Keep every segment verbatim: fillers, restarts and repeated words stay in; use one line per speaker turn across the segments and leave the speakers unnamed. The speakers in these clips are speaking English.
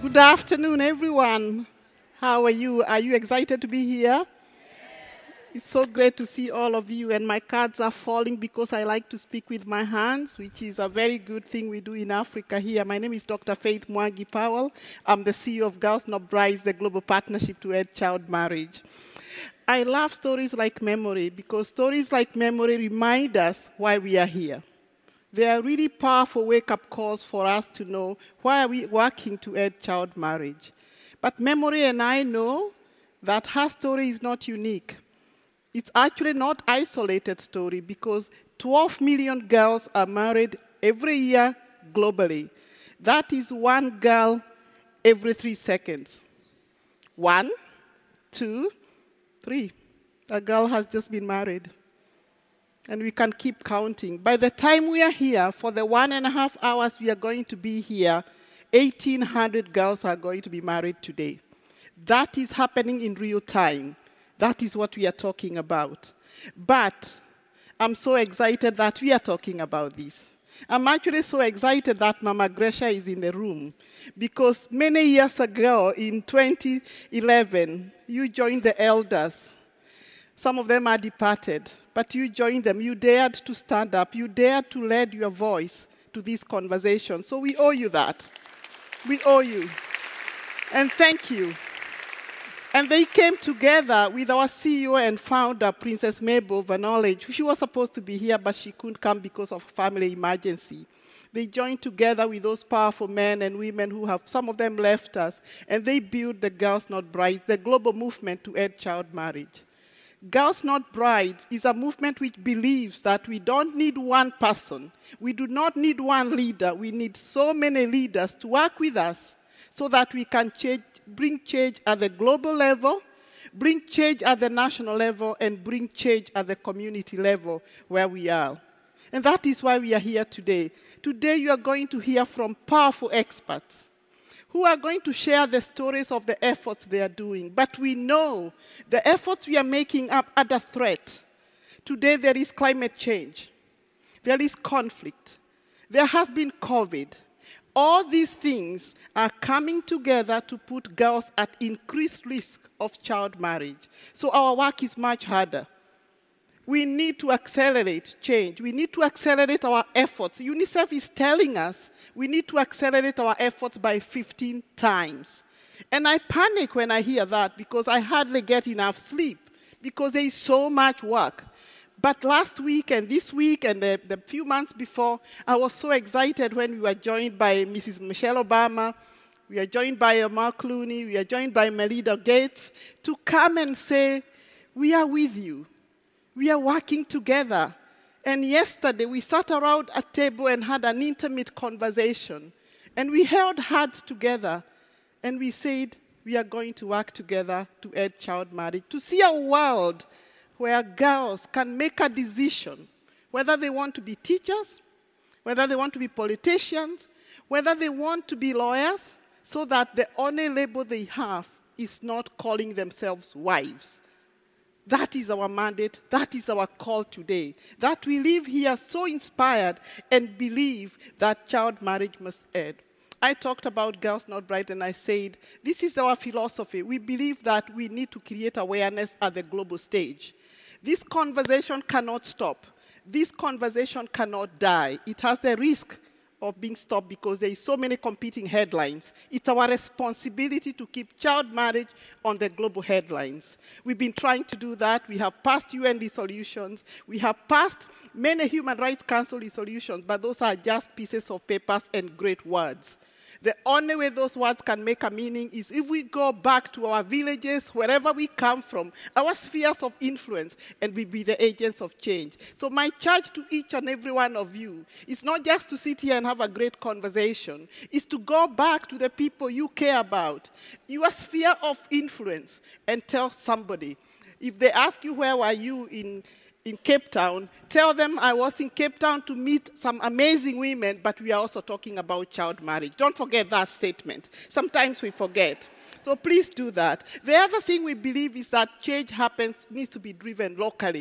Good afternoon, everyone. How are you? Are you excited to be here? It's so great to see all of you, and my cards are falling because I like to speak with my hands, which is a very good thing we do in Africa here. My name is Doctor Faith Mwangi Powell. I'm the C E O of Girls Not Brides, the global partnership to end child marriage. I love stories like memory because stories like memory remind us why we are here. They are really powerful wake-up calls for us to know why are we working to end child marriage. But memory and I know that her story is not unique. It's actually not an isolated story because twelve million girls are married every year globally. That is one girl every three seconds. One, two, three. A girl has just been married. And we can keep counting. By the time we are here, for the one and a half hours we are going to be here, eighteen hundred girls are going to be married today. That is happening in real time. That is what we are talking about. But I'm so excited that we are talking about this. I'm actually so excited that Mama Gresha is in the room because many years ago, in twenty eleven, you joined the elders. Some of them are departed, but you joined them. You dared to stand up. You dared to lend your voice to this conversation. So we owe you that. We owe you. And thank you. And they came together with our C E O and founder, Princess Mabel Vanolage. She was supposed to be here, but she couldn't come because of a family emergency. They joined together with those powerful men and women who have, some of them left us, and they built the Girls Not Brides, the global movement to end child marriage. Girls Not Brides is a movement which believes that we don't need one person. We do not need one leader. We need so many leaders to work with us so that we can change, bring change at the global level, bring change at the national level, and bring change at the community level where we are. And that is why we are here today. Today you are going to hear from powerful experts who are going to share the stories of the efforts they are doing. But we know the efforts we are making are under threat. Today there is climate change. There is conflict. There has been COVID. All these things are coming together to put girls at increased risk of child marriage. So our work is much harder. We need to accelerate change. We need to accelerate our efforts. UNICEF is telling us we need to accelerate our efforts by fifteen times. And I panic when I hear that because I hardly get enough sleep because there is so much work. But last week and this week and the, the few months before, I was so excited when we were joined by Missus Michelle Obama, we are joined by Mark Clooney, we are joined by Melinda Gates to come and say, we are with you. We are working together. And yesterday, we sat around a table and had an intimate conversation. And we held hands together. And we said, we are going to work together to end child marriage, to see a world where girls can make a decision, whether they want to be teachers, whether they want to be politicians, whether they want to be lawyers, so that the only label they have is not calling themselves wives. That is our mandate. That is our call today. That we live here so inspired and believe that child marriage must end. I talked about Girls Not Brides and I said, this is our philosophy. We believe that we need to create awareness at the global stage. This conversation cannot stop. This conversation cannot die. It has the risk of being stopped because there is so many competing headlines. It's our responsibility to keep child marriage on the global headlines. We've been trying to do that. We have passed U N resolutions. We have passed many Human Rights Council resolutions, but those are just pieces of papers and great words. The only way those words can make a meaning is if we go back to our villages, wherever we come from, our spheres of influence, and we be the agents of change. So my charge to each and every one of you is not just to sit here and have a great conversation. It's to go back to the people you care about, your sphere of influence, and tell somebody. If they ask you where were you in in Cape Town, tell them I was in Cape Town to meet some amazing women, but we are also talking about child marriage. Don't forget that statement. Sometimes we forget. So please do that. The other thing we believe is that change happens, needs to be driven locally.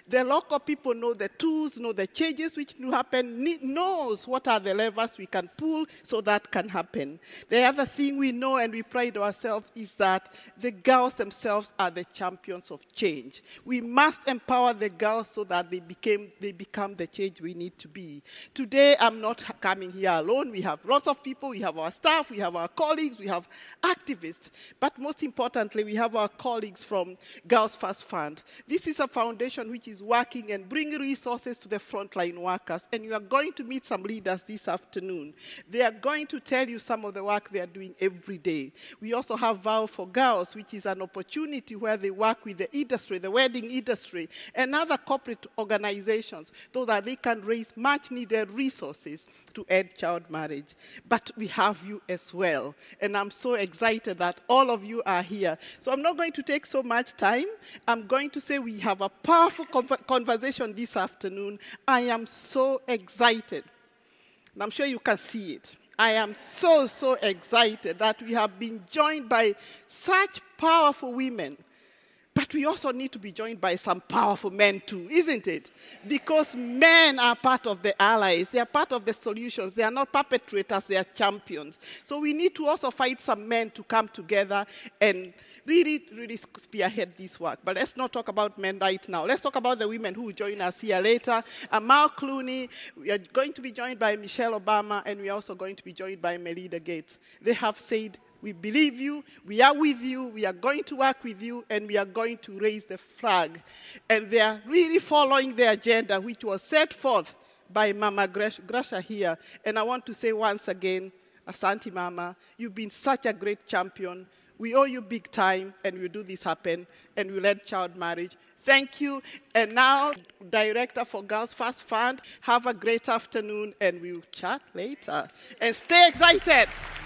The local people know the tools, know the changes which will happen, ne- knows what are the levers we can pull so that can happen. The other thing we know and we pride ourselves is that the girls themselves are the champions of change. We must empower the girls so that they became they become the change we need to be. Today, I'm not coming here alone. We have lots of people. We have our staff. We have our colleagues. We have activists. But most importantly, we have our colleagues from Girls First Fund. This is a foundation which is working and bringing resources to the frontline workers. And you are going to meet some leaders this afternoon. They are going to tell you some of the work they are doing every day. We also have Vow for Girls, which is an opportunity where they work with the industry, the wedding industry, and other corporate organizations so that they can raise much-needed resources to end child marriage. But we have you as well. And I'm so excited that all of you are here. So I'm not going to take so much time. I'm going to say we have a powerful conversation this afternoon. I am so excited. And I'm sure you can see it. I am so, so excited that we have been joined by such powerful women. But we also need to be joined by some powerful men too, isn't it? Because men are part of the allies. They are part of the solutions. They are not perpetrators. They are champions. So we need to also find some men to come together and really, really spearhead this work. But let's not talk about men right now. Let's talk about the women who will join us here later. Amal Clooney, we are going to be joined by Michelle Obama, and we are also going to be joined by Melinda Gates. They have said, we believe you, we are with you, we are going to work with you, and we are going to raise the flag. And they are really following the agenda which was set forth by Mama Gracia here. And I want to say once again, Asante Mama, you've been such a great champion. We owe you big time, and we'll do this happen, and we'll end child marriage. Thank you. And now, Director for Girls First Fund, have a great afternoon, and we'll chat later. And stay excited.